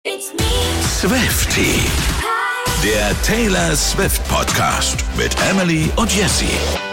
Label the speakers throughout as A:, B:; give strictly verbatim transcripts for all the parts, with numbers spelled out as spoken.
A: Swiftie, der Taylor Swift Podcast mit Emily und Jessie.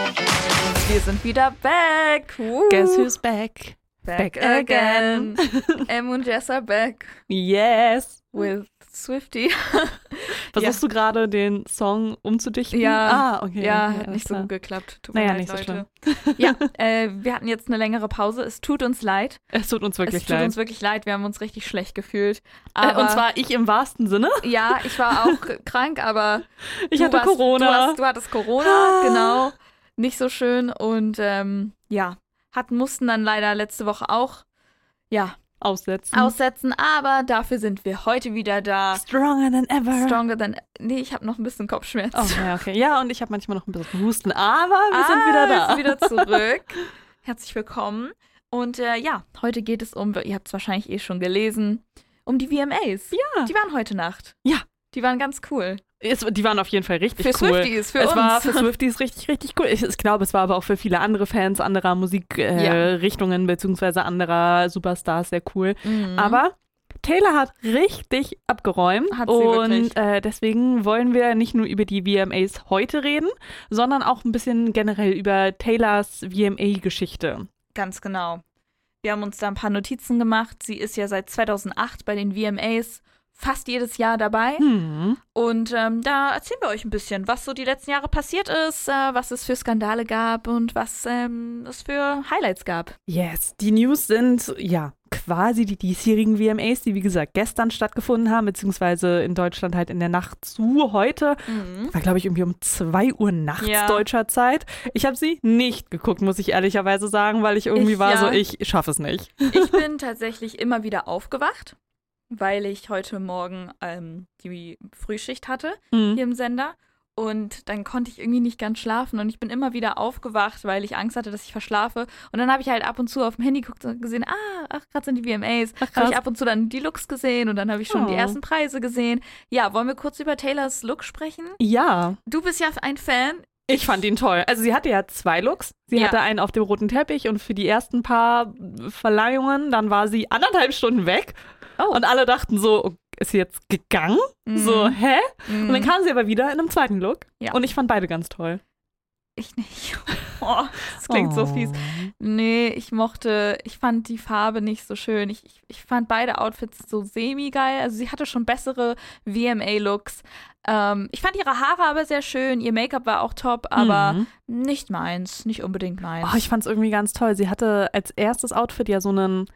B: Wir sind wieder back. Uh.
C: Guess who's back?
B: Back, back again. Em und Jess are back.
C: Yes.
B: With Swiftie.
C: Versuchst ja. du gerade den Song umzudichten?
B: Ja.
C: Ah, okay.
B: Ja,
C: okay,
B: hat nicht so gut geklappt. Tut
C: naja,
B: mir
C: nicht
B: leid,
C: so
B: Leute.
C: schlimm.
B: Ja, äh, wir hatten jetzt eine längere Pause. Es tut uns leid.
C: Es tut uns wirklich
B: es tut
C: leid.
B: uns wirklich leid. Wir haben uns richtig schlecht gefühlt. Aber,
C: äh, und zwar ich im wahrsten Sinne.
B: Ja, ich war auch krank, aber
C: ich
B: du
C: hatte
B: warst,
C: Corona.
B: Du, hast, du hattest Corona, genau. Nicht so schön. Und ähm, ja, hatten, mussten dann leider letzte Woche auch, ja,
C: Aussetzen.
B: Aussetzen, aber dafür sind wir heute wieder da.
C: Stronger than ever.
B: Stronger than... Nee, ich habe noch ein bisschen Kopfschmerzen.
C: Oh, ja, okay. Ja, und ich habe manchmal noch ein bisschen Husten, aber wir
B: ah,
C: sind wieder da.
B: Wir sind wieder zurück. Herzlich willkommen. Und äh, ja, heute geht es um, ihr habt es wahrscheinlich eh schon gelesen, um die V M As.
C: Ja.
B: Die waren heute Nacht.
C: Ja.
B: Die waren ganz cool.
C: Es, die waren auf jeden Fall richtig
B: für
C: cool.
B: Für Swifties, für
C: es
B: uns.
C: war für Swifties richtig, richtig cool. Ich, ich glaube, es war aber auch für viele andere Fans anderer Musikrichtungen äh, ja. beziehungsweise anderer Superstars sehr cool. Mhm. Aber Taylor hat richtig abgeräumt.
B: Hat sie
C: und äh, deswegen wollen wir nicht nur über die V M As heute reden, sondern auch ein bisschen generell über Taylors V M A-Geschichte.
B: Ganz genau. Wir haben uns da ein paar Notizen gemacht. Sie ist ja seit zweitausendacht bei den V M As fast jedes Jahr dabei.
C: Hm.
B: Und ähm, da erzählen wir euch ein bisschen, was so die letzten Jahre passiert ist, äh, was es für Skandale gab und was ähm, es für Highlights gab.
C: Yes, die News sind ja quasi die diesjährigen V M As, die wie gesagt gestern stattgefunden haben, beziehungsweise in Deutschland halt in der Nacht zu heute.
B: Mhm.
C: War glaube ich irgendwie um zwei Uhr nachts
B: ja.
C: deutscher Zeit. Ich habe sie nicht geguckt, muss ich ehrlicherweise sagen, weil ich irgendwie
B: ich,
C: war
B: ja.
C: so, ich schaffe es nicht.
B: Ich bin tatsächlich immer wieder aufgewacht, weil ich heute Morgen ähm, die Frühschicht hatte
C: mhm.
B: hier im Sender. Und dann konnte ich irgendwie nicht ganz schlafen und ich bin immer wieder aufgewacht, weil ich Angst hatte, dass ich verschlafe. Und dann habe ich halt ab und zu auf dem Handy geguckt und gesehen, ah, ach, gerade sind die V M As. Habe ich ab und zu dann die Looks gesehen und dann habe ich schon
C: oh.
B: die ersten Preise gesehen. Ja, wollen wir kurz über Taylors Look sprechen?
C: Ja.
B: Du bist ja ein Fan.
C: Ich fand ihn toll. Also sie hatte ja zwei Looks. Sie
B: ja.
C: hatte einen auf dem roten Teppich und für die ersten paar Verleihungen, dann war sie anderthalb Stunden weg. Oh. Und alle dachten so, ist sie jetzt gegangen? Mm. So, hä? Mm. Und dann kam sie aber wieder in einem zweiten Look.
B: Ja.
C: Und ich fand beide ganz toll.
B: Ich nicht. Oh, das klingt
C: oh.
B: so fies. Nee, ich mochte, ich fand die Farbe nicht so schön. Ich, ich, ich fand beide Outfits so semi-geil. Also sie hatte schon bessere V M A-Looks. Ähm, ich fand ihre Haare aber sehr schön. Ihr Make-up war auch top, aber
C: mhm.
B: nicht meins. Nicht unbedingt meins.
C: Oh, ich fand es irgendwie ganz toll. Sie hatte als erstes Outfit ja so einen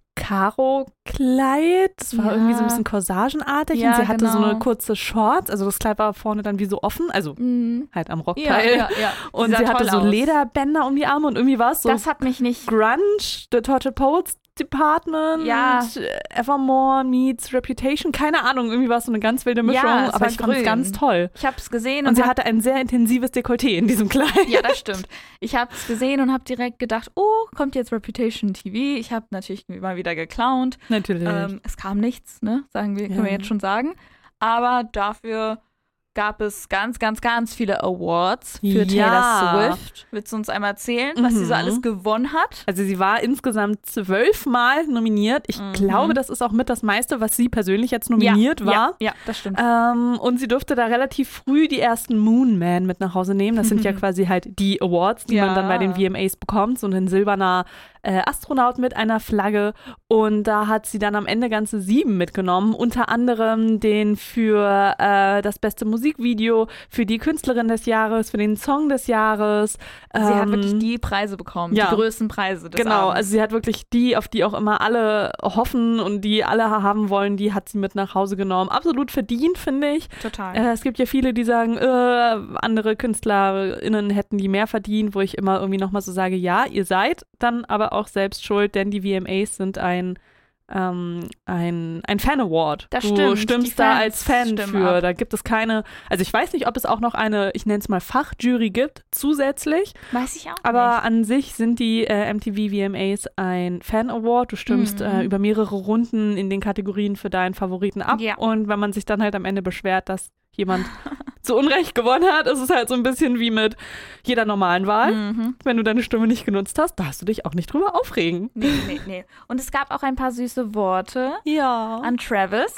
C: Karo-Kleid. Das war
B: ja.
C: irgendwie so ein bisschen corsagenartig.
B: Ja,
C: und sie hatte
B: genau.
C: so eine kurze Shorts. Also das Kleid war vorne dann wie so offen. Also
B: mhm.
C: halt am Rockteil.
B: Ja, ja, ja.
C: Und
B: sie,
C: sie hatte so
B: aus.
C: Lederbänder um die Arme und irgendwie war es so
B: das hat mich nicht...
C: Grunge, The Tortured Poets Department,
B: ja.
C: Evermore meets Reputation. Keine Ahnung, irgendwie war es so eine ganz wilde Mischung.
B: Ja, es
C: aber
B: war
C: ich fand es
B: grün.
C: ganz toll.
B: Ich habe es gesehen.
C: Und,
B: und
C: sie
B: hab...
C: hatte ein sehr intensives Dekolleté in diesem Kleid.
B: Ja, das stimmt. Ich habe es gesehen und habe direkt gedacht, oh, kommt jetzt Reputation T V. Ich habe natürlich mal wieder geklaunt.
C: Natürlich.
B: Ähm, es kam nichts, ne? Sagen wir, können
C: ja.
B: wir jetzt schon sagen. Aber dafür gab es ganz, ganz, ganz viele Awards für
C: ja.
B: Taylor Swift. Willst du uns einmal erzählen, was
C: mhm.
B: sie so alles gewonnen hat?
C: Also sie war insgesamt zwölfmal nominiert. Ich
B: mhm.
C: glaube, das ist auch mit das meiste, was sie persönlich jetzt nominiert
B: ja,
C: war.
B: Ja, ja, das stimmt.
C: Ähm, und sie durfte da relativ früh die ersten Moon Man mit nach Hause nehmen. Das sind ja quasi halt die Awards, die
B: ja.
C: man dann bei den V M As bekommt. So ein silberner äh, Astronaut mit einer Flagge. Und da hat sie dann am Ende ganze sieben mitgenommen. Unter anderem den für äh, das beste Musikvideo, für die Künstlerin des Jahres, für den Song des Jahres.
B: Sie
C: ähm,
B: hat wirklich die Preise bekommen,
C: ja.
B: die größten Preise des
C: Genau,
B: Abends.
C: also sie hat wirklich die, auf die auch immer alle hoffen und die alle haben wollen, die hat sie mit nach Hause genommen. Absolut verdient, finde ich.
B: Total.
C: Äh, es gibt ja viele, die sagen, äh, andere KünstlerInnen hätten die mehr verdient, wo ich immer irgendwie nochmal so sage, ja, ihr seid dann aber auch selbst schuld, denn die V M As sind ein Ähm, ein, ein Fan-Award.
B: Das
C: du
B: stimmt,
C: stimmst
B: die
C: da
B: Fans
C: als Fan
B: stimmen
C: für.
B: ab.
C: Da gibt es keine, also ich weiß nicht, ob es auch noch eine, ich nenne es mal Fachjury gibt, zusätzlich.
B: Weiß ich auch
C: Aber
B: nicht.
C: an sich sind die äh, M T V V M As ein Fan-Award. Du stimmst
B: Mhm.
C: äh, über mehrere Runden in den Kategorien für deinen Favoriten ab.
B: Ja.
C: Und wenn man sich dann halt am Ende beschwert, dass jemand zu Unrecht gewonnen hat, ist es halt so ein bisschen wie mit jeder normalen Wahl.
B: Mhm.
C: Wenn du deine Stimme nicht genutzt hast, darfst du dich auch nicht drüber aufregen.
B: Nee, nee, nee. Und es gab auch ein paar süße Worte
C: Ja.
B: an Travis.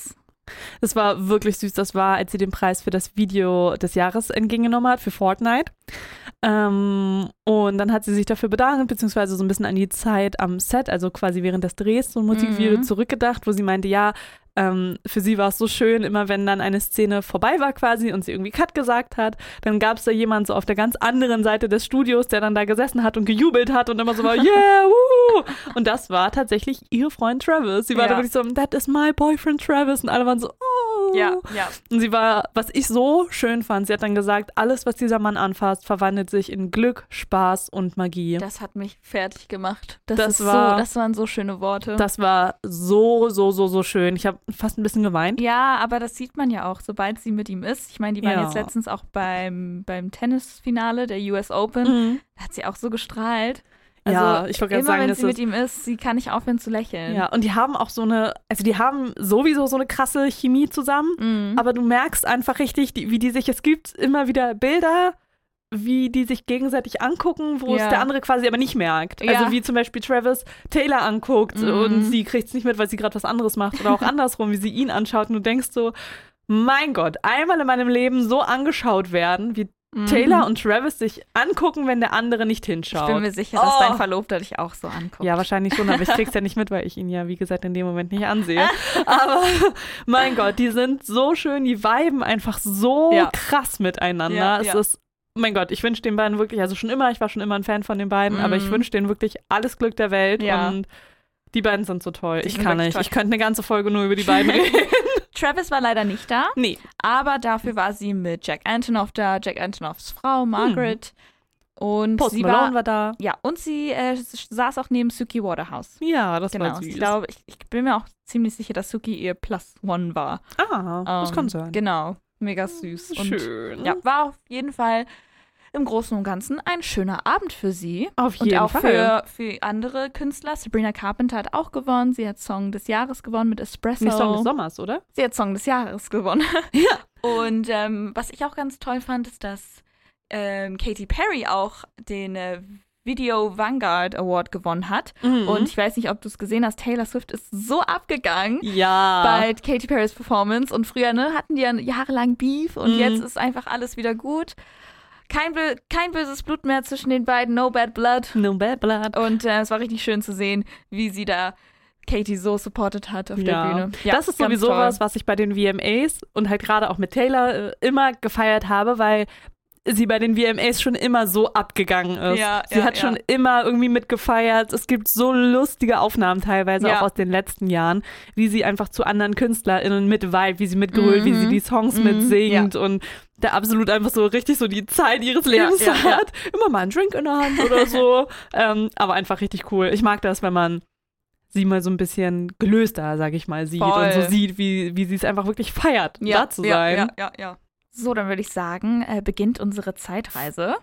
C: Das war wirklich süß. Das war, als sie den Preis für das Video des Jahres entgegengenommen hat, für Fortnite. Ähm, und dann hat sie sich dafür bedankt, beziehungsweise so ein bisschen an die Zeit am Set, also quasi während des Drehs, so ein Musikvideo
B: Mhm.
C: zurückgedacht, wo sie meinte, ja, ähm, für sie war es so schön, immer wenn dann eine Szene vorbei war quasi und sie irgendwie Cut gesagt hat, dann gab es da jemand so auf der ganz anderen Seite des Studios, der dann da gesessen hat und gejubelt hat und immer so war, yeah, woo! Und das war tatsächlich ihr Freund Travis. Sie war
B: Ja.
C: da wirklich so, that is my boyfriend Travis. Und alle waren so, oh.
B: Ja, ja.
C: Und sie war, was ich so schön fand, sie hat dann gesagt, alles, was dieser Mann anfasst, verwandelt sich in Glück, Spaß und Magie.
B: Das hat mich fertig gemacht. Das,
C: Das
B: ist
C: war-
B: so, das waren so schöne Worte.
C: Das war so, so, so, so schön. Ich habe fast ein bisschen geweint.
B: Ja, aber das sieht man ja auch, sobald sie mit ihm ist. Ich meine, die waren
C: Ja.
B: jetzt letztens auch beim, beim Tennisfinale der U S Open.
C: Mhm.
B: Da hat sie auch so gestrahlt. Also
C: Ja, ich wollte gerade
B: immer
C: sagen,
B: wenn
C: das
B: sie mit
C: ist-
B: ihm ist, sie kann nicht aufhören zu lächeln.
C: Ja, und die haben auch so eine, also die haben sowieso so eine krasse Chemie zusammen,
B: Mhm.
C: aber du merkst einfach richtig, die, wie die sich, es gibt immer wieder Bilder, wie die sich gegenseitig angucken, wo
B: Ja.
C: es der andere quasi aber nicht merkt.
B: Ja.
C: Also wie zum Beispiel Travis Taylor anguckt
B: Mhm.
C: und sie kriegt es nicht mit, weil sie gerade was anderes macht oder auch andersrum, wie sie ihn anschaut und du denkst so, mein Gott, einmal in meinem Leben so angeschaut werden, wie
B: Mhm.
C: Taylor und Travis sich angucken, wenn der andere nicht hinschaut.
B: Ich bin mir sicher, dass
C: Oh.
B: dein Verlobter dich auch so anguckt.
C: Ja, wahrscheinlich schon, aber ich krieg's ja nicht mit, weil ich ihn ja, wie gesagt, in dem Moment nicht ansehe. Aber mein Gott, die sind so schön, die viben einfach so
B: Ja.
C: krass miteinander.
B: Ja,
C: es
B: ja.
C: ist, mein Gott, ich wünsche den beiden wirklich, also schon immer, ich war schon immer ein Fan von den beiden,
B: Mhm.
C: aber ich wünsche denen wirklich alles Glück der Welt
B: Ja.
C: und die beiden sind so toll.
B: Die
C: Ich
B: sind
C: kann
B: wirklich
C: nicht.
B: toll.
C: Ich könnte eine ganze Folge nur über die beiden reden.
B: Travis war leider nicht da,
C: Nee.
B: aber dafür war sie mit Jack Antonoff da, Jack Antonoffs Frau, Margaret. Und
C: Post
B: sie
C: Malone
B: war,
C: war da.
B: ja, und sie äh, saß auch neben Suki Waterhouse.
C: Ja, das
B: Genau,
C: war süß.
B: ich glaube, ich, ich bin mir auch ziemlich sicher, dass Suki ihr Plus One war.
C: ah, das
B: Ähm,
C: kann sein.
B: Genau, mega süß. Und
C: Schön.
B: ja, war auf jeden Fall im Großen und Ganzen ein schöner Abend für sie.
C: Auf
B: Und
C: jeden
B: auch
C: Fall.
B: für, für andere Künstler. Sabrina Carpenter hat auch gewonnen. Sie hat Song des Jahres gewonnen mit Espresso.
C: Nicht Song des Sommers, oder?
B: Sie hat Song des Jahres gewonnen.
C: Ja.
B: Und ähm, was ich auch ganz toll fand, ist, dass ähm, Katy Perry auch den äh, Video Vanguard Award gewonnen hat.
C: Mhm.
B: Und ich weiß nicht, ob du es gesehen hast, Taylor Swift ist so abgegangen
C: ja.
B: bei Katy Perrys Performance. Und früher ne, hatten die ja jahrelang Beef und
C: Mhm.
B: jetzt ist einfach alles wieder gut. Kein, bö- kein böses Blut mehr zwischen den beiden, no bad blood.
C: No bad blood.
B: Und äh, es war richtig schön zu sehen, wie sie da Katy so supportet hat auf
C: Ja.
B: der Bühne.
C: das ist
B: ganz
C: sowieso
B: toll.
C: was, was ich bei den V M As und halt gerade auch mit Taylor äh, immer gefeiert habe, weil sie bei den V M As schon immer so abgegangen ist.
B: Ja,
C: sie
B: ja,
C: hat
B: ja.
C: schon immer irgendwie mitgefeiert. Es gibt so lustige Aufnahmen teilweise
B: Ja.
C: auch aus den letzten Jahren, wie sie einfach zu anderen KünstlerInnen mit vibe, wie sie mitgrölt, wie sie die Songs
B: Mhm.
C: mitsingt und da absolut einfach so richtig so die Zeit ihres Lebens
B: ja, ja.
C: hat. Immer mal einen Drink in der Hand oder so. ähm, aber einfach richtig cool. Ich mag das, wenn man sie mal so ein bisschen gelöster, sag ich mal, sieht
B: Voll.
C: und so sieht, wie, wie sie es einfach wirklich feiert,
B: ja,
C: da zu
B: ja,
C: sein.
B: Ja, ja, ja. So, dann würde ich sagen, äh, beginnt unsere Zeitreise.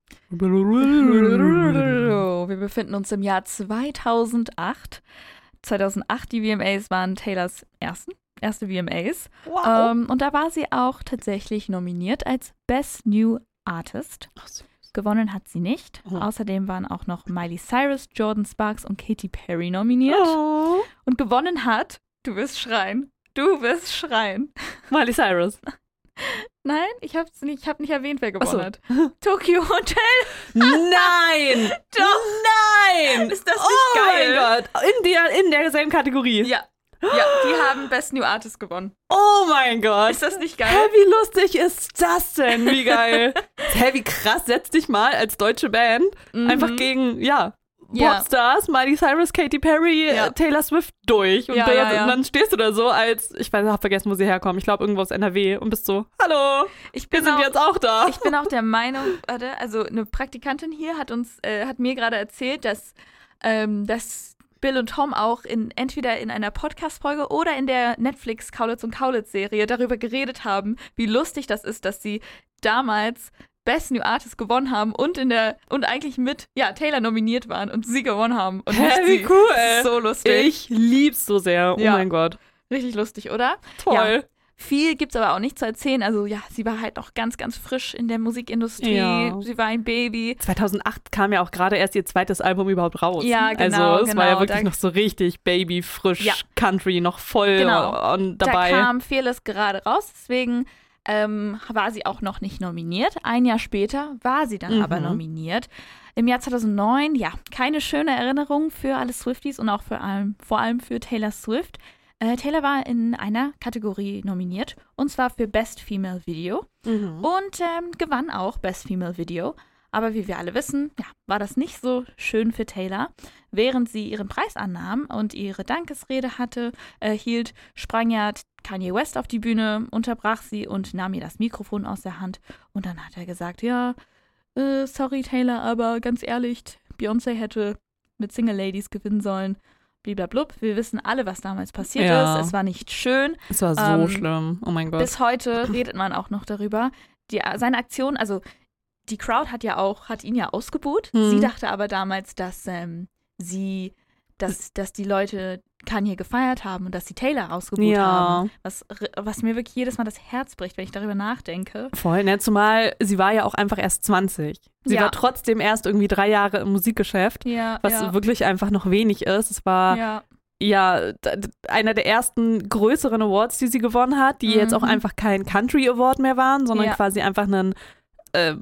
B: Wir befinden uns im Jahr zweitausendacht. zweitausendacht, die V M As waren Taylors ersten, erste V M As.
C: Wow.
B: Ähm, und da war sie auch tatsächlich nominiert als Best New Artist.
C: Ach so.
B: Gewonnen hat sie nicht.
C: Oh.
B: Außerdem waren auch noch Miley Cyrus, Jordan Sparks und Katy Perry nominiert.
C: Oh.
B: Und gewonnen hat, du wirst schreien, du wirst schreien.
C: Miley Cyrus.
B: Nein, ich habe nicht, ich hab nicht erwähnt, wer gewonnen
C: Ach so.
B: hat. Tokyo Hotel.
C: Nein!
B: Doch.
C: Nein!
B: Ist das nicht
C: oh
B: geil?
C: mein Gott. In, der, in derselben Kategorie.
B: Ja. Ja, die haben Best New Artist gewonnen.
C: Oh mein Gott.
B: Ist das nicht geil?
C: Hä, wie lustig ist das denn? Wie geil. Hä, wie krass. Setz dich mal als deutsche Band
B: Mhm.
C: einfach gegen, ja,
B: Ja.
C: Popstars, Miley Cyrus, Katy Perry,
B: Ja.
C: äh, Taylor Swift durch. Und,
B: Ja,
C: dann,
B: ja, ja.
C: und dann stehst du da so als, ich weiß, ich hab vergessen, wo sie herkommen. Ich glaube, irgendwo aus N R W und bist so, hallo,
B: Ich
C: wir
B: bin,
C: sind
B: auch,
C: jetzt auch da.
B: ich bin auch der Meinung, warte, also eine Praktikantin hier hat uns, äh, hat mir gerade erzählt, dass, ähm, dass Bill und Tom auch in entweder in einer Podcast-Folge oder in der Netflix Kaulitz und Kaulitz-Serie darüber geredet haben, wie lustig das ist, dass sie damals Best New Artist gewonnen haben und in der und eigentlich mit ja Taylor nominiert waren und sie gewonnen haben und nicht
C: Hä,
B: sie.
C: wie cool.
B: Das ist so lustig.
C: Ich lieb's so sehr. Oh
B: Ja.
C: mein Gott.
B: Richtig lustig, oder?
C: Toll.
B: Viel gibt es aber auch nicht zu erzählen. Also ja, sie war halt noch ganz, ganz frisch in der Musikindustrie.
C: Ja.
B: Sie war ein Baby.
C: zweitausendacht kam ja auch gerade erst ihr zweites Album überhaupt raus.
B: Ja, genau.
C: Also es
B: genau.
C: war ja wirklich
B: da,
C: noch so richtig Baby, frisch,
B: ja.
C: Country, noch voll
B: genau.
C: und dabei.
B: Da kam Fearless gerade raus, deswegen ähm, war sie auch noch nicht nominiert. Ein Jahr später war sie dann
C: mhm.
B: aber nominiert. Im Jahr zweitausendneun, ja, keine schöne Erinnerung für alle Swifties und auch für allem, vor allem für Taylor Swift. Äh, Taylor war in einer Kategorie nominiert, und zwar für Best Female Video
C: Mhm.
B: und ähm, gewann auch Best Female Video. Aber wie wir alle wissen, ja, war das nicht so schön für Taylor. Während sie ihren Preis annahm und ihre Dankesrede hatte, äh, hielt, sprang ja Kanye West auf die Bühne, unterbrach sie und nahm ihr das Mikrofon aus der Hand. Und dann hat er gesagt, ja, äh, sorry Taylor, aber ganz ehrlich, Beyoncé hätte mit Single Ladies gewinnen sollen. Bliblablub. Wir wissen alle, was damals passiert
C: Ja.
B: ist. Es war nicht schön.
C: Es war so
B: Ähm,
C: schlimm. Oh mein Gott.
B: Bis heute redet man auch noch darüber. Die, seine Aktion, also die Crowd hat ja auch, hat ihn ja ausgebuht.
C: Mhm.
B: Sie dachte aber damals, dass ähm, sie, dass, dass die Leute Kanye gefeiert haben und dass sie Taylor ausgebuht
C: Ja.
B: haben. Was, was mir wirklich jedes Mal das Herz bricht, wenn ich darüber nachdenke.
C: Voll, ne? Zumal sie war ja auch einfach erst zwanzig. Sie
B: Ja.
C: war trotzdem erst irgendwie drei Jahre im Musikgeschäft,
B: Ja,
C: was
B: ja,
C: wirklich einfach noch wenig ist. Es war
B: ja.
C: ja d- d- einer der ersten größeren Awards, die sie gewonnen hat, die
B: Mhm.
C: jetzt auch einfach kein Country Award mehr waren, sondern
B: Ja.
C: quasi einfach ein äh,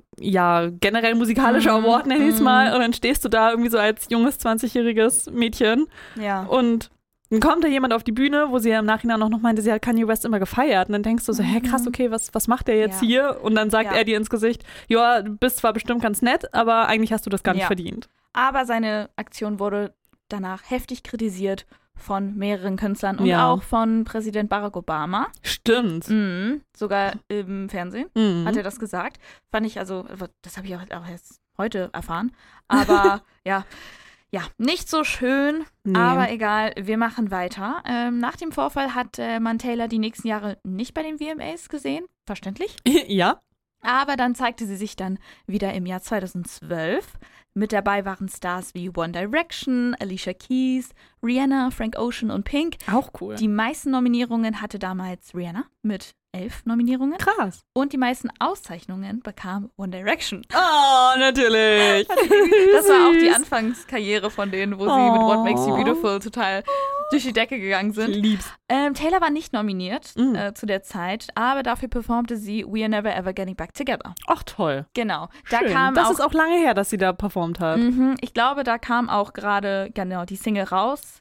C: ja, generell musikalischer
B: Mhm.
C: Award, nenn ich es
B: Mhm.
C: mal. Und dann stehst du da irgendwie so als junges, zwanzigjähriges Mädchen
B: ja.
C: und dann kommt da jemand auf die Bühne, wo sie ja im Nachhinein auch noch meinte, sie hat Kanye West immer gefeiert. Und dann denkst du so, hä, krass, okay, was, was macht der jetzt
B: Ja.
C: hier? Und dann sagt
B: Ja.
C: er dir ins Gesicht, ja, du bist zwar bestimmt ganz nett, aber eigentlich hast du das gar nicht
B: Ja.
C: verdient.
B: Aber seine Aktion wurde danach heftig kritisiert von mehreren Künstlern und
C: Ja.
B: auch von Präsident Barack Obama.
C: Stimmt.
B: Mhm. Sogar im Fernsehen
C: Mhm.
B: hat er das gesagt. Fand ich, also, das habe ich auch, auch erst heute erfahren. Aber ja, ja, nicht so schön,
C: Nee.
B: aber egal, wir machen weiter. Ähm, nach dem Vorfall hat äh, man Taylor die nächsten Jahre nicht bei den V M As gesehen, verständlich.
C: Ja.
B: Aber dann zeigte sie sich dann wieder im Jahr zweitausendzwölf. Mit dabei waren Stars wie One Direction, Alicia Keys, Rihanna, Frank Ocean und Pink.
C: Auch cool.
B: Die meisten Nominierungen hatte damals Rihanna mit elf Nominierungen.
C: Krass.
B: Und die meisten Auszeichnungen bekam One Direction.
C: Oh, natürlich.
B: Das war auch die
C: Süß.
B: Anfangskarriere von denen, wo sie
C: Oh.
B: mit What Makes You Beautiful total durch die Decke gegangen
C: Ich
B: sind.
C: lieb's.
B: Ähm, Taylor war nicht nominiert
C: Mm.
B: äh, zu der Zeit, aber dafür performte sie We Are Never Ever Getting Back Together.
C: Ach, toll.
B: Genau. Da
C: Schön.
B: kam
C: das
B: auch,
C: ist auch lange her, dass sie da performt hat.
B: Mhm, ich glaube, da kam auch gerade genau die Single raus.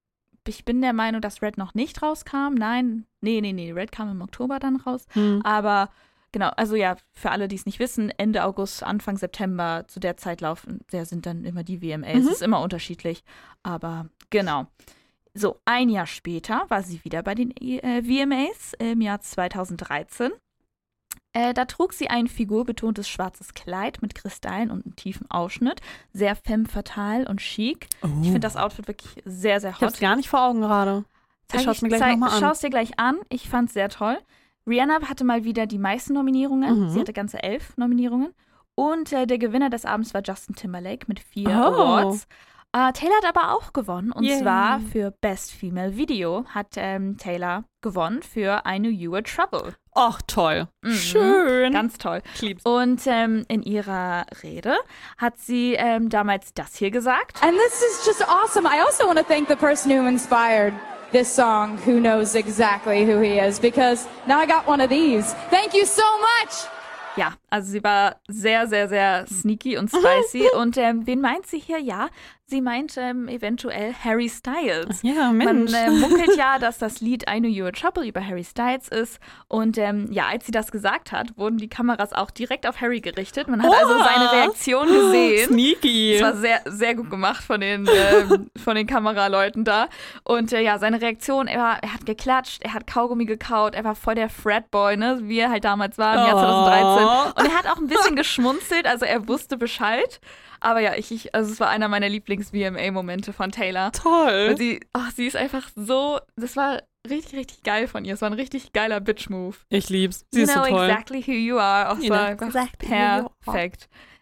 B: Ich bin der Meinung, dass Red noch nicht rauskam. Nein, nee, nee, nee, Red kam im Oktober dann raus.
C: Hm.
B: Aber genau, also ja, für alle, die es nicht wissen, Ende August, Anfang September, zu der Zeit laufen, der sind dann immer die V M As.
C: Mhm.
B: Es ist immer unterschiedlich, aber genau. So, ein Jahr später war sie wieder bei den äh, V M As im Jahr zweitausenddreizehn. Äh, da trug sie ein figurbetontes schwarzes Kleid mit Kristallen und einem tiefen Ausschnitt. Sehr femme fatale und chic.
C: Oh.
B: Ich finde das Outfit wirklich sehr, sehr
C: Ich hab's
B: hot.
C: gar nicht vor Augen gerade. Ich schau's mir gleich
B: zeig-
C: nochmal an.
B: Schau's dir gleich an. Ich fand's sehr toll. Rihanna hatte mal wieder die meisten Nominierungen.
C: Mhm.
B: Sie hatte ganze elf Nominierungen. Und äh, der Gewinner des Abends war Justin Timberlake mit vier
C: Oh.
B: Awards. Äh, Taylor hat aber auch gewonnen. Und
C: Yay.
B: zwar für Best Female Video hat ähm, Taylor gewonnen für I Knew You Were Trouble.
C: Ach, toll.
B: Mhm.
C: Schön.
B: Ganz toll.
C: Ich lieb's.
B: Und ähm, in ihrer Rede hat sie ähm, damals das hier gesagt.
D: And this is just awesome. I also want to thank the person who inspired this song, who knows exactly who he is, because now I got one of these. Thank you so much.
B: Ja, also sie war sehr, sehr, sehr sneaky und spicy. Und ähm, wen meint sie hier? Ja, sie meint ähm, eventuell Harry Styles.
C: Ja,
B: Man
C: Mensch.
B: äh, munkelt ja, dass das Lied I Knew You Were Trouble über Harry Styles ist. Und ähm, ja, als sie das gesagt hat, wurden die Kameras auch direkt auf Harry gerichtet. Man hat also
C: Oha.
B: seine Reaktion gesehen.
C: Sneaky.
B: Das war sehr, sehr gut gemacht von den, ähm, von den Kameraleuten da. Und äh, ja, seine Reaktion, er, war, er hat geklatscht, er hat Kaugummi gekaut, er war voll der Fratboy, ne, wie er halt damals war im Jahr
C: Oh.
B: zweitausenddreizehn. Und er hat auch ein bisschen geschmunzelt, also er wusste Bescheid. Aber ja, ich, ich also es war einer meiner Lieblings-V M A-Momente von Taylor.
C: Toll.
B: Weil sie, ach, sie ist einfach so, das war richtig, richtig geil von ihr. Es war ein richtig geiler Bitch-Move.
C: Ich lieb's. Sie
B: You
C: ist so
B: know
C: toll.
B: exactly who you are. Ach, es
C: You
B: war
C: know
B: einfach
C: exactly who you are.
B: perfekt.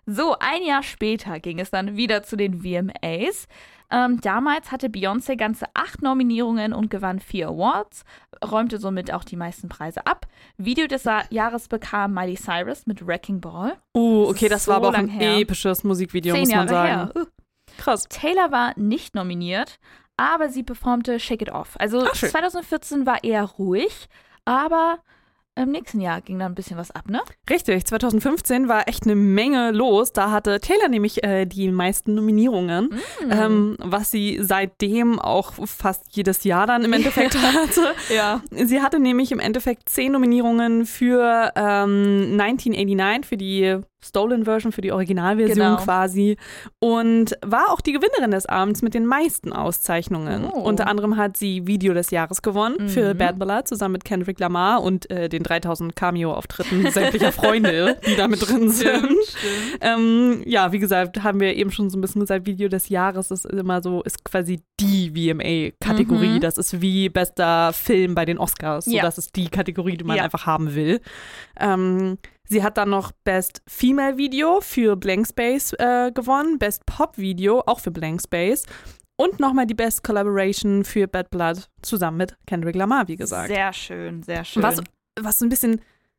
B: So, ein Jahr später ging es dann wieder zu den V M As. Ähm, damals hatte Beyoncé ganze acht Nominierungen und gewann vier Awards, räumte somit auch die meisten Preise ab. Video des Sa- Jahres bekam Miley Cyrus mit Wrecking Ball.
C: Uh, okay, das, das war
B: so
C: aber auch ein
B: her.
C: episches Musikvideo,
B: Zehn
C: muss man
B: Jahre
C: sagen.
B: Her. Uh.
C: Krass.
B: Taylor war nicht nominiert, aber sie performte Shake It Off. Also
C: Ach, schön.
B: zwanzig vierzehn war eher ruhig, aber im nächsten Jahr ging da ein bisschen was ab, ne?
C: Richtig, zwanzig fünfzehn war echt eine Menge los. Da hatte Taylor nämlich äh, die meisten Nominierungen,
B: Mm.
C: ähm, was sie seitdem auch fast jedes Jahr dann im Endeffekt hatte.
B: Ja.
C: Sie hatte nämlich im Endeffekt zehn Nominierungen für ähm, neunzehnhundertneunundachtzig, für die Stolen-Version, für die Originalversion
B: Genau.
C: quasi. Und war auch die Gewinnerin des Abends mit den meisten Auszeichnungen.
B: Oh.
C: Unter anderem hat sie Video des Jahres gewonnen
B: Mhm.
C: für Bad Blood zusammen mit Kendrick Lamar und äh, den dreitausend Cameo-Auftritten sämtlicher Freunde, die da mit drin sind.
B: Stimmt.
C: Ähm, ja, wie gesagt, haben wir eben schon so ein bisschen gesagt, Video des Jahres ist immer so, ist quasi die V M A-Kategorie.
B: Mhm.
C: Das ist wie bester Film bei den Oscars. So,
B: Ja.
C: das ist die Kategorie, die man
B: Ja.
C: einfach haben will. Ähm, sie hat dann noch Best Female Video für Blank Space äh, gewonnen, Best Pop Video auch für Blank Space und nochmal die Best Collaboration für Bad Blood zusammen mit Kendrick Lamar, wie gesagt.
B: Sehr schön, sehr schön.
C: Was, was so ein bisschen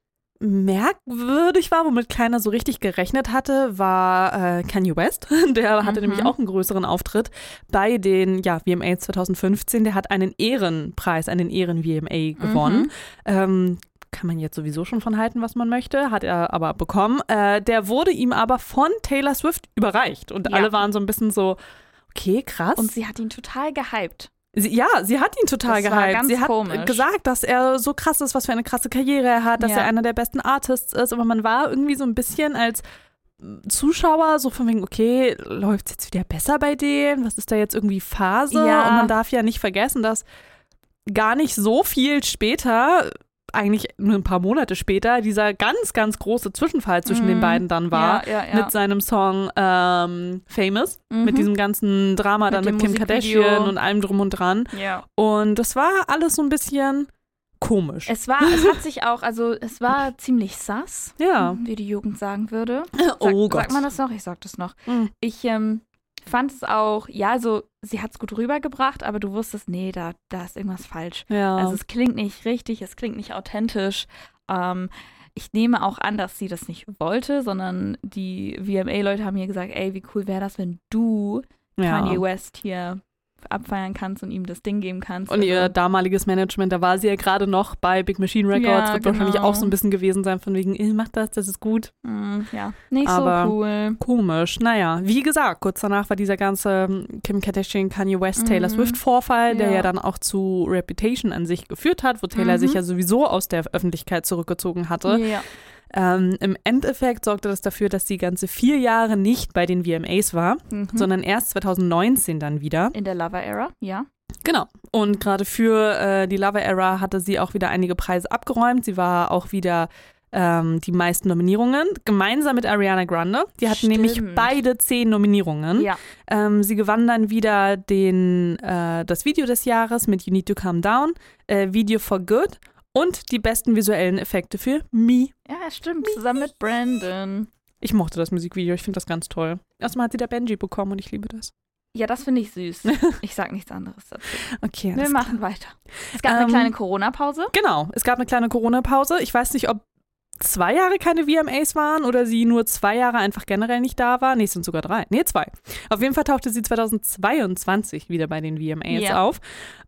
C: merkwürdig war, womit keiner so richtig gerechnet hatte, war äh, Kanye West. Der hatte
B: Mhm.
C: nämlich auch einen größeren Auftritt bei den ja, V M A zwanzig fünfzehn. Der hat einen Ehrenpreis, einen Ehren-V M A gewonnen.
B: Mhm.
C: Ähm, kann man jetzt sowieso schon von halten, was man möchte, hat er aber bekommen. Äh, der wurde ihm aber von Taylor Swift überreicht und
B: Ja.
C: alle waren so ein bisschen so, okay, krass.
B: Und sie hat ihn total gehypt.
C: Sie, ja, sie hat ihn total
B: Das war
C: gehypt.
B: ganz
C: Sie hat
B: komisch.
C: gesagt, dass er so krass ist, was für eine krasse Karriere er hat, dass
B: Ja.
C: er einer der besten Artists ist. Aber man war irgendwie so ein bisschen als Zuschauer so von wegen, okay, läuft es jetzt wieder besser bei dem? Was ist da jetzt irgendwie Phase?
B: Ja.
C: Und man darf ja nicht vergessen, dass gar nicht so viel später, eigentlich nur ein paar Monate später, dieser ganz, ganz große Zwischenfall zwischen
B: Mhm.
C: den beiden dann war.
B: Ja, ja, ja.
C: Mit seinem Song ähm, Famous,
B: Mhm.
C: mit diesem ganzen Drama
B: Mit
C: dann
B: dem
C: mit Kim
B: Musikvideo.
C: Kardashian und allem drum und dran.
B: Ja.
C: Und das war alles so ein bisschen komisch.
B: Es war, es hat sich auch, also es war ziemlich sass,
C: Ja.
B: wie die Jugend sagen würde.
C: Oh
B: Sag,
C: Gott.
B: Sagt man das noch? Ich sag das noch.
C: Mhm.
B: Ich ähm, fand es auch, ja, also sie hat es gut rübergebracht, aber du wusstest, nee, da, da ist irgendwas falsch.
C: Ja.
B: Also es klingt nicht richtig, es klingt nicht authentisch. Ähm, ich nehme auch an, dass sie das nicht wollte, sondern die V M A-Leute haben mir gesagt, ey, wie cool wäre das, wenn du
C: ja.
B: Kanye West hier abfeiern kannst und ihm das Ding geben kannst.
C: Und ihr
B: Also,
C: damaliges Management, da war sie ja gerade noch bei Big Machine Records,
B: Ja,
C: wird wahrscheinlich
B: genau.
C: auch so ein bisschen gewesen sein, von wegen, eh, mach das, das ist gut.
B: mh, ja, nicht
C: Aber-
B: so cool.
C: Komisch. Naja, wie gesagt, kurz danach war dieser ganze ähm, Kim Kardashian, Kanye West, Taylor
B: Mhm.
C: Swift-Vorfall, der
B: Ja.
C: ja dann auch zu Reputation an sich geführt hat, wo Taylor
B: Mhm.
C: sich ja sowieso aus der Öffentlichkeit zurückgezogen hatte.
B: Ja.
C: Ähm, Im Endeffekt sorgte das dafür, dass sie ganze vier Jahre nicht bei den V M As war,
B: Mhm.
C: sondern erst zwanzig neunzehn dann wieder.
B: In der Lover-Era, ja.
C: Genau. Und gerade für äh, die Lover-Era hatte sie auch wieder einige Preise abgeräumt. Sie war auch wieder ähm, die meisten Nominierungen, gemeinsam mit Ariana Grande. Die hatten
B: Stimmt.
C: nämlich beide zehn Nominierungen.
B: Ja.
C: Ähm, sie gewann dann wieder den, äh, das Video des Jahres mit You Need to Calm Down, äh, Video for Good und die besten visuellen Effekte für Me.
B: Ja, stimmt. Zusammen mit Brandon.
C: Ich mochte das Musikvideo, ich finde das ganz toll. Erstmal hat sie der Benji bekommen und ich liebe das.
B: Ja, das finde ich süß. Ich sag nichts anderes dazu.
C: Okay.
B: Wir
C: alles
B: machen weiter. Es gab
C: Ähm,
B: eine kleine Corona-Pause.
C: Genau, es gab eine kleine Corona-Pause. Ich weiß nicht, ob zwei Jahre keine V M As waren oder sie nur zwei Jahre einfach generell nicht da war. Nee, es sind sogar drei. Nee, zwei. Auf jeden Fall tauchte sie zweitausendzweiundzwanzig wieder bei den V M As
B: Ja.
C: auf.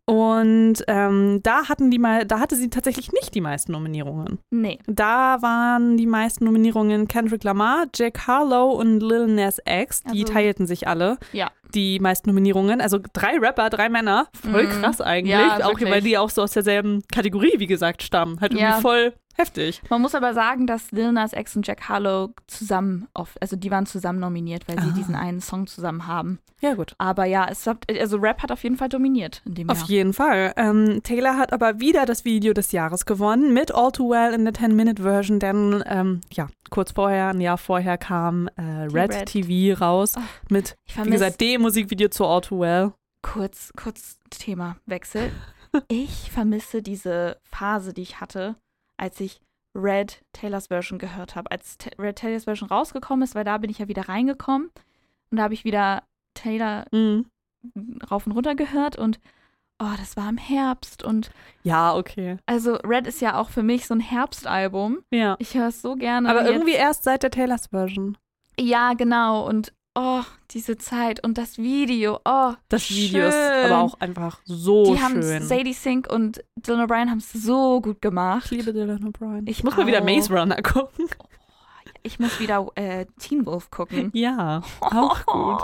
C: Und ähm, da hatten die mal, da hatte sie tatsächlich nicht die meisten Nominierungen.
B: Nee.
C: Da waren die meisten Nominierungen Kendrick Lamar, Jack Harlow und Lil Nas X. Die
B: Also-
C: teilten sich alle
B: Ja.
C: die meisten Nominierungen. Also drei Rapper, drei Männer. Voll
B: Mhm.
C: krass eigentlich.
B: Ja,
C: auch
B: wirklich.
C: weil die auch so aus derselben Kategorie, wie gesagt, stammen. Halt irgendwie
B: Ja.
C: voll heftig.
B: Man muss aber sagen, dass Lil Nas X und Jack Harlow zusammen, oft, also die waren zusammen nominiert, weil sie
C: Ah.
B: diesen einen Song zusammen haben.
C: Ja, gut.
B: Aber ja, es hat, also Rap hat auf jeden Fall dominiert in dem
C: Auf
B: Jahr.
C: jeden Fall. Ähm, Taylor hat aber wieder das Video des Jahres gewonnen mit All Too Well in der ten-Minute-Version, denn ähm, ja, kurz vorher, ein Jahr vorher kam äh,
B: Die
C: Red,
B: Red.
C: T V raus
B: Oh,
C: mit,
B: Ich
C: wie
B: vermisse
C: gesagt, dem Musikvideo zu All Too Well.
B: kurz, kurz Themawechsel. Ich vermisse diese Phase, die ich hatte, als ich Red, Taylors Version, gehört habe. Als T- Red Taylors Version rausgekommen ist, weil da bin ich ja wieder reingekommen und da habe ich wieder Taylor
C: Mhm.
B: rauf und runter gehört und oh, das war im Herbst und
C: Ja, okay.
B: also Red ist ja auch für mich so ein Herbstalbum.
C: Ja.
B: Ich höre es so gerne.
C: Aber
B: jetzt.
C: irgendwie erst seit der Taylors Version.
B: Ja, genau. Und oh, diese Zeit und das Video. Oh,
C: Das Video ist
B: schön.
C: aber auch einfach so
B: Die haben
C: schön.
B: Sadie Sink und Dylan O'Brien haben es so gut gemacht.
C: Ich liebe Dylan O'Brien.
B: Ich
C: Ich muss mal wieder
B: auch.
C: Maze Runner gucken.
B: Ich muss wieder äh, Teen Wolf gucken.
C: Ja, auch gut.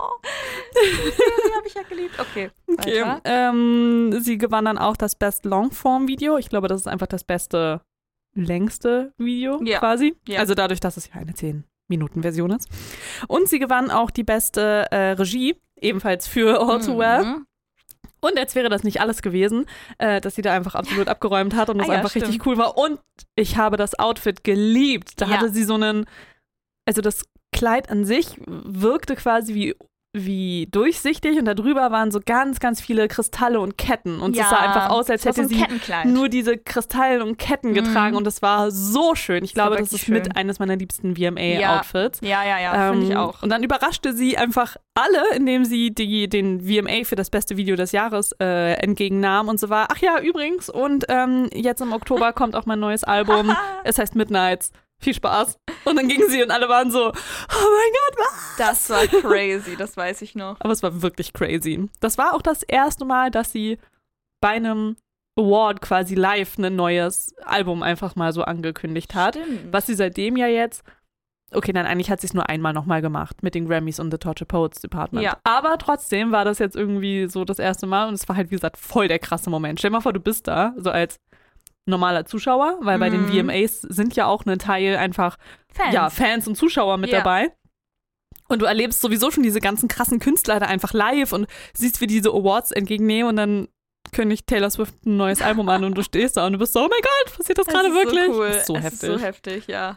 B: Die habe ich ja geliebt. Okay,
C: Okay.
B: weiter.
C: Ähm, sie gewann dann auch das Best Longform-Video. Ich glaube, das ist einfach das beste, längste Video
B: Ja.
C: quasi.
B: Ja.
C: Also dadurch, dass es ja eine zehn-Minuten-Version ist. Und sie gewann auch die beste äh, Regie, ebenfalls für All Too Well.
B: Mhm.
C: Und als wäre das nicht alles gewesen, äh, dass sie da einfach absolut abgeräumt hat und das
B: Ah ja,
C: einfach richtig
B: stimmt.
C: cool war. Und ich habe das Outfit geliebt. Da
B: Ja.
C: hatte sie so einen, also das Kleid an sich wirkte quasi wie, wie durchsichtig und darüber waren so ganz, ganz viele Kristalle und Ketten. Und
B: Ja,
C: es sah einfach aus, als
B: es war
C: hätte
B: so ein
C: sie
B: Kettenkleid.
C: nur diese Kristallen und Ketten getragen
B: Mhm.
C: und es war so schön. Ich
B: Es war
C: glaube, das
B: wirklich
C: ist mit
B: schön.
C: eines meiner liebsten V M
B: Ja.
C: A-Outfits.
B: Ja, ja, ja, finde ich
C: Ähm,
B: auch.
C: Und dann überraschte sie einfach alle, indem sie die, den V M A für das beste Video des Jahres äh, entgegennahm und so war, ach ja, übrigens, und ähm, jetzt im Oktober kommt auch mein neues Album. Es heißt Midnights. Viel Spaß. Und dann gingen sie und alle waren so, oh mein Gott, was?
B: Das war crazy, das weiß ich noch.
C: Aber es war wirklich crazy. Das war auch das erste Mal, dass sie bei einem Award quasi live ein neues Album einfach mal so angekündigt hat.
B: Stimmt.
C: Was sie seitdem ja jetzt, okay, nein, eigentlich hat sie es nur einmal nochmal gemacht mit den Grammys und The Tortured Poets Department.
B: Ja.
C: Aber trotzdem war das jetzt irgendwie so das erste Mal und es war halt, wie gesagt, voll der krasse Moment. Stell dir mal vor, du bist da, so als normaler Zuschauer, weil bei den
B: Mhm.
C: V M As sind ja auch ein Teil einfach
B: Fans.
C: ja, Fans und Zuschauer mit
B: Ja.
C: dabei. Und du erlebst sowieso schon diese ganzen krassen Künstler da einfach live und siehst, wie diese Awards entgegennehmen und dann kündigt Taylor Swift ein neues Album an und du stehst da und du bist so, oh mein Gott, passiert das
B: Es
C: gerade
B: ist
C: wirklich?
B: So cool.
C: Das ist so
B: es
C: heftig.
B: ist so heftig, ja.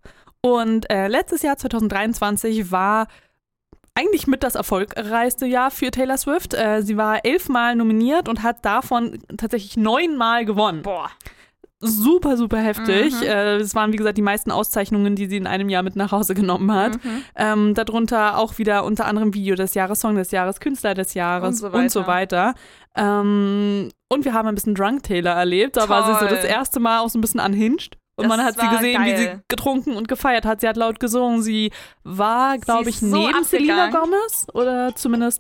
C: Und äh, letztes Jahr, zwanzig dreiundzwanzig, war eigentlich mit das erfolgreichste Jahr für Taylor Swift. Äh, sie war elfmal nominiert und hat davon tatsächlich neunmal gewonnen.
B: Boah.
C: Super, super heftig.
B: Mhm.
C: Äh, es waren, wie gesagt, die meisten Auszeichnungen, die sie in einem Jahr mit nach Hause genommen hat.
B: Mhm.
C: Ähm, darunter auch wieder unter anderem Video des Jahres, Song des Jahres, Künstler des Jahres
B: Und
C: und
B: so
C: so weiter. Ähm, und wir haben ein bisschen Drunk Taylor erlebt. Da war sie so
B: Toll.
C: das erste Mal auch so ein bisschen unhinged. Und
B: Das
C: man hat sie
B: war
C: gesehen, wie sie
B: geil.
C: getrunken und gefeiert hat. Sie hat laut gesungen. Sie war, glaube ich,
B: ist so
C: neben Selena
B: abgegangen.
C: Gomez. Oder zumindest.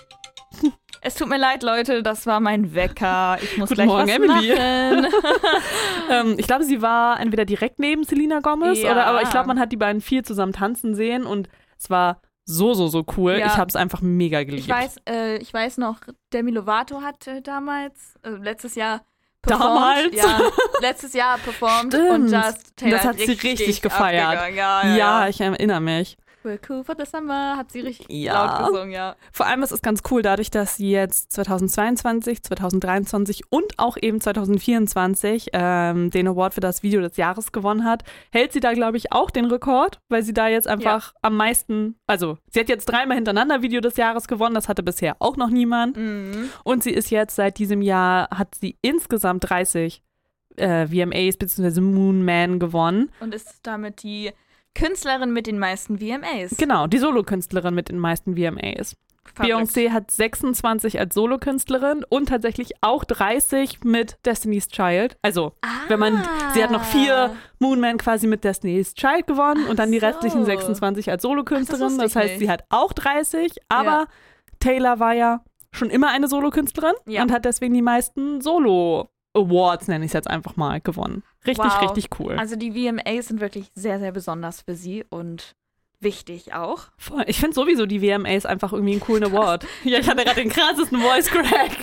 B: Es tut mir leid, Leute, das war mein Wecker. Ich muss
C: Guten
B: gleich
C: Morgen,
B: was
C: Emily.
B: machen.
C: ähm, ich glaube, sie war entweder direkt neben Selena Gomez.
B: Ja.
C: Oder, aber ich glaube, man hat die beiden viel zusammen tanzen sehen. Und es war so, so, so cool.
B: Ja.
C: Ich habe es einfach mega geliebt.
B: Ich weiß, äh, ich weiß noch, Demi Lovato hat äh, damals, äh, letztes Jahr performt.
C: Damals?
B: Ja, letztes Jahr performt
C: Stimmt.
B: und just Taylor
C: Das hat sie richtig gefeiert.
B: abgegangen. Ja, ja,
C: Ja,
B: ja.
C: ich erinnere mich.
B: We're cool for the summer hat sie richtig
C: Ja.
B: laut gesungen, ja.
C: Vor allem ist es ganz cool, dadurch, dass sie jetzt zweitausendzweiundzwanzig, zweitausenddreiundzwanzig und auch eben zweitausendvierundzwanzig ähm, den Award für das Video des Jahres gewonnen hat, hält sie da, glaube ich, auch den Rekord, weil sie da jetzt einfach am meisten, also sie hat jetzt dreimal hintereinander Video des Jahres gewonnen, das hatte bisher auch noch niemand.
B: Mhm.
C: Und sie ist jetzt seit diesem Jahr, hat sie insgesamt dreißig äh, V M As bzw. Moon Man gewonnen.
B: Und ist damit die Künstlerin mit den meisten V M As.
C: Genau, die Solokünstlerin mit den meisten V M As.
B: Verrückt.
C: Beyoncé hat sechsundzwanzig als Solokünstlerin und tatsächlich auch dreißig mit Destiny's Child. Also, wenn man, sie hat noch vier Moon Man quasi mit Destiny's Child gewonnen
B: Ach
C: und dann die
B: so.
C: restlichen sechsundzwanzig als Solokünstlerin.
B: Ach, das
C: das,
B: wusste ich
C: heißt, sie
B: nicht.
C: hat auch dreißig, aber
B: Ja.
C: Taylor war ja schon immer eine Solokünstlerin
B: Ja.
C: und hat deswegen die meisten Solo-Awards, nenne ich es jetzt einfach mal, gewonnen. Richtig,
B: Wow.
C: richtig cool.
B: Also die V M As sind wirklich sehr, sehr besonders für sie und wichtig auch.
C: Voll. Ich finde sowieso die V M As einfach irgendwie einen coolen Award. Ja, ich hatte gerade den krassesten Voice Crack.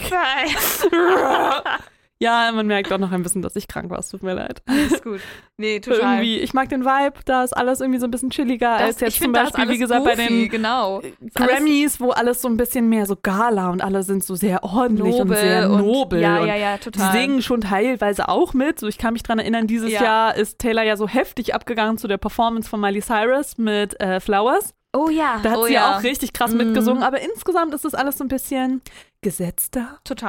C: Ja, man merkt auch noch ein bisschen, dass ich krank war. Es tut mir leid.
B: Alles gut. Nee, total.
C: Irgendwie, ich mag den Vibe, da ist alles irgendwie so ein bisschen chilliger
B: Das-
C: als jetzt
B: ich
C: zum
B: find, da ist
C: Beispiel, wie
B: alles
C: gesagt, bei
B: goofy,
C: den
B: genau. Ist alles
C: Grammys, wo alles so ein bisschen mehr so Gala und alle sind so sehr ordentlich und sehr
B: und-
C: nobel.
B: Ja,
C: und
B: ja, ja, total.
C: die singen schon teilweise auch mit. So, ich kann mich dran erinnern, dieses
B: Ja.
C: Jahr ist Taylor ja so heftig abgegangen zu der Performance von Miley Cyrus mit äh, Flowers.
B: Oh ja.
C: Da hat
B: oh
C: sie
B: ja.
C: auch richtig krass
B: Mhm.
C: mitgesungen, aber insgesamt ist das alles so ein bisschen gesetzter
B: Total.
C: und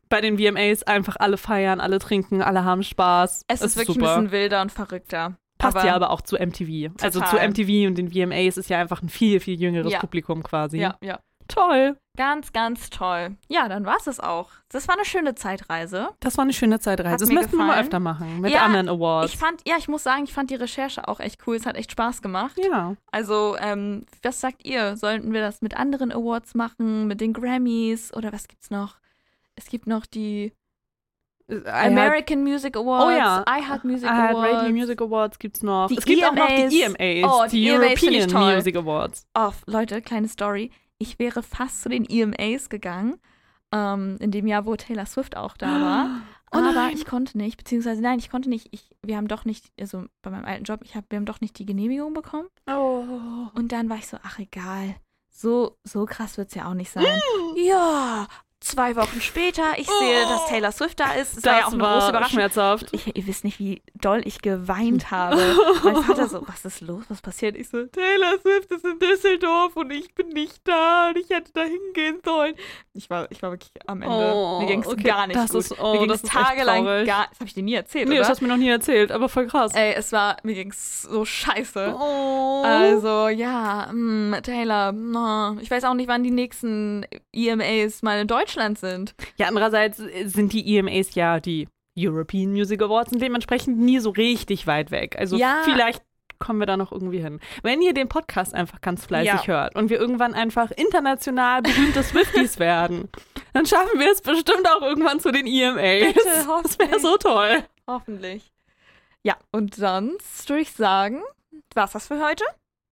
C: bei den V M As einfach alle feiern, alle trinken, alle haben Spaß.
B: Es ist, ist wirklich super. Ein bisschen wilder und verrückter.
C: Passt
B: aber
C: ja aber auch zu M T V.
B: Total.
C: Also zu M T V und den V M As ist ja einfach ein viel, viel jüngeres
B: ja.
C: Publikum quasi.
B: Ja, ja.
C: Toll.
B: Ganz, ganz toll. Ja, dann war es es auch. Das war eine schöne Zeitreise.
C: Das war eine schöne Zeitreise.
B: Hat
C: das
B: mir
C: müssen wir mal
B: gefallen.
C: öfter machen mit
B: ja,
C: anderen Awards.
B: Ich fand, ja, ich muss sagen, ich fand die Recherche auch echt cool. Es hat echt Spaß gemacht.
C: Ja.
B: Also, ähm, was sagt ihr? Sollten wir das mit anderen Awards machen? Mit den Grammys? Oder was gibt's noch? Es gibt noch die
C: I
B: American had, Music Awards,
C: oh ja.
B: iHeart Music
C: I
B: Awards.
C: Radio Music Awards gibt's noch.
B: Die
C: es gibt
B: E M As.
C: auch noch die E M As,
B: Oh,
C: die,
B: die E M As
C: European
B: toll.
C: Music Awards.
B: Oh, Leute, kleine Story. Ich wäre fast zu den E M As gegangen, ähm, in dem Jahr, wo Taylor Swift auch da war.
C: Oh
B: aber
C: nein.
B: ich konnte nicht, beziehungsweise nein, ich konnte nicht. Ich, wir haben doch nicht, also bei meinem alten Job, ich hab, wir haben doch nicht die Genehmigung bekommen.
C: Oh.
B: Und dann war ich so, ach egal, so, so krass wird es ja auch nicht sein. Mm. Ja, zwei Wochen später, ich oh. sehe, dass Taylor Swift da ist. Das, das war ja auch eine
C: war
B: große Überraschung.
C: Schmerzhaft.
B: Ich, ihr wisst nicht, wie doll ich geweint habe. Mein Vater so, was ist los, was passiert? Ich so, Taylor Swift ist in Düsseldorf und ich bin nicht da und ich hätte da hingehen sollen. Ich war, ich war wirklich am Ende,
C: oh,
B: mir ging es
C: okay.
B: gar nicht
C: das
B: gut.
C: Ist, oh,
B: mir ging
C: das
B: es
C: ist
B: tagelang gar, das habe ich dir nie erzählt,
C: Nee,
B: oder?
C: das hast du mir noch nie erzählt, aber voll krass.
B: Ey, es war, mir ging es so scheiße.
C: Oh.
B: Also, ja, mh, Taylor, mh, ich weiß auch nicht, wann die nächsten E M As mal in Deutschland sind.
C: Ja, andererseits sind die E M As ja die European Music Awards und dementsprechend nie so richtig weit weg. Also
B: ja.
C: vielleicht kommen wir da noch irgendwie hin. Wenn ihr den Podcast einfach ganz fleißig
B: ja.
C: hört und wir irgendwann einfach international berühmte Swifties werden, dann schaffen wir es bestimmt auch irgendwann zu den E M As.
B: Bitte,
C: das wäre so toll.
B: Hoffentlich. Ja, und sonst würde ich sagen, war's das für heute?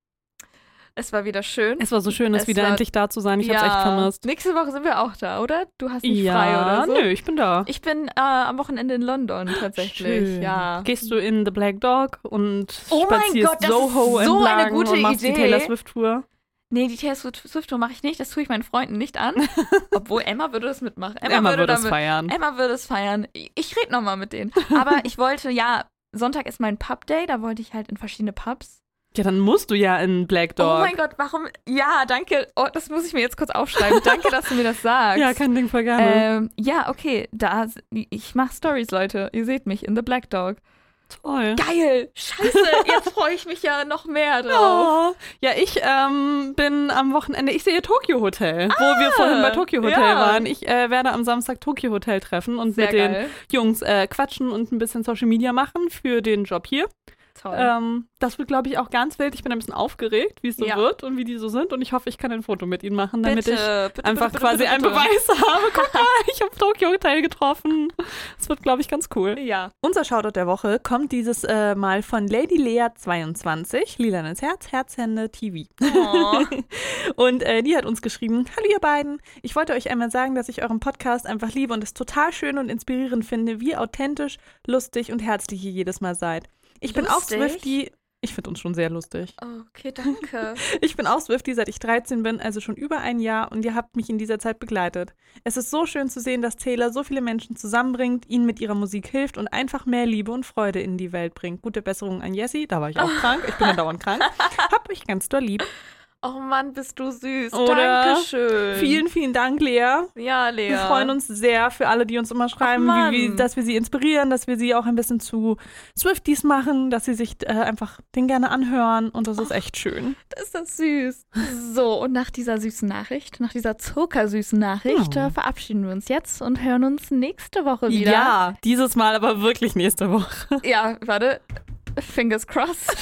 B: Es war wieder schön.
C: Es war so schön, es, es wieder endlich da zu sein. Ich
B: ja,
C: hab's echt vermisst.
B: Nächste Woche sind wir auch da, oder? Du hast nicht
C: ja,
B: frei oder so?
C: Nö, ich bin da.
B: Ich bin äh, am Wochenende in London tatsächlich.
C: Schön.
B: Ja.
C: Gehst du in The Black Dog und
B: oh mein
C: spazierst
B: Gott, das
C: Soho
B: ist so
C: entlang
B: eine gute
C: und machst
B: Idee.
C: die Taylor Swift-Tour?
B: Nee, die Taylor Swift-Tour mache ich nicht. Das tue ich meinen Freunden nicht an. Obwohl Emma würde das mitmachen. Emma,
C: Emma
B: würde,
C: würde es
B: damit,
C: feiern.
B: Emma würde es feiern. Ich, ich rede nochmal mit denen. Aber ich wollte, ja, Sonntag ist mein Pub-Day. Da wollte ich halt in verschiedene Pubs.
C: Ja, dann musst du ja in Black Dog.
B: Oh mein Gott, warum? Ja, danke. Oh, das muss ich mir jetzt kurz aufschreiben. Danke, dass du mir das sagst.
C: Ja, kein Ding, voll gerne.
B: Ähm, ja, okay. Da, ich mache Stories, Leute. Ihr seht mich in The Black Dog.
C: Toll.
B: Geil. Scheiße. Jetzt freue ich mich ja noch mehr drauf.
C: Oh. Ja, ich ähm, bin am Wochenende, ich sehe Tokyo Hotel, ah, wo wir vorhin bei Tokyo Hotel
B: ja.
C: waren. Ich äh, werde am Samstag Tokyo Hotel treffen und
B: Sehr
C: mit
B: geil.
C: den Jungs äh, quatschen und ein bisschen Social Media machen für den Job hier.
B: Toll.
C: Ähm, das wird, glaube ich, auch ganz wild. Ich bin ein bisschen aufgeregt, wie es so
B: ja.
C: wird und wie die so sind. Und ich hoffe, ich kann ein Foto mit ihnen machen, damit
B: bitte,
C: ich
B: bitte,
C: einfach
B: bitte,
C: quasi
B: bitte,
C: einen
B: bitte.
C: Beweis habe. Guck mal, ich habe Tokyo Hotel getroffen. Das wird, glaube ich, ganz cool.
B: Ja.
C: Unser Shoutout der Woche kommt dieses äh, Mal von Lady Lea zweiundzwanzig, Lilanes Herz, Herzhände T V.
B: Oh.
C: Und äh, die hat uns geschrieben, hallo ihr beiden, ich wollte euch einmal sagen, dass ich euren Podcast einfach liebe und es total schön und inspirierend finde, wie authentisch, lustig und herzlich ihr jedes Mal seid. Ich bin auch
B: Lustig?
C: Swiftie. Ich finde uns schon sehr lustig.
B: Okay, danke.
C: Ich bin auch Swiftie, seit ich dreizehn bin, also schon über ein Jahr und ihr habt mich in dieser Zeit begleitet. Es ist so schön zu sehen, dass Taylor so viele Menschen zusammenbringt, ihnen mit ihrer Musik hilft und einfach mehr Liebe und Freude in die Welt bringt. Gute Besserung an Jessie, da war ich auch krank, ich bin ja dauernd krank. Hab euch ganz doll lieb.
B: Oh Mann, bist du süß.
C: Oder?
B: Dankeschön.
C: Vielen, vielen Dank, Lea.
B: Ja, Lea.
C: Wir freuen uns sehr für alle, die uns immer schreiben,
B: Ach,
C: wie, wie, dass wir sie inspirieren, dass wir sie auch ein bisschen zu Swifties machen, dass sie sich äh, einfach den gerne anhören und das ist
B: Ach,
C: echt schön.
B: Das ist das süß. So, und nach dieser süßen Nachricht, nach dieser zuckersüßen Nachricht,
C: Ja.
B: äh, verabschieden wir uns jetzt und hören uns nächste Woche wieder.
C: Ja, dieses Mal aber wirklich nächste Woche.
B: Ja, warte. Fingers crossed.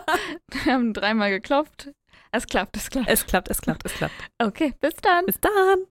B: Wir haben dreimal geklopft. Es klappt, es klappt.
C: Es klappt, es klappt, es klappt.
B: Okay, bis dann.
C: Bis dann.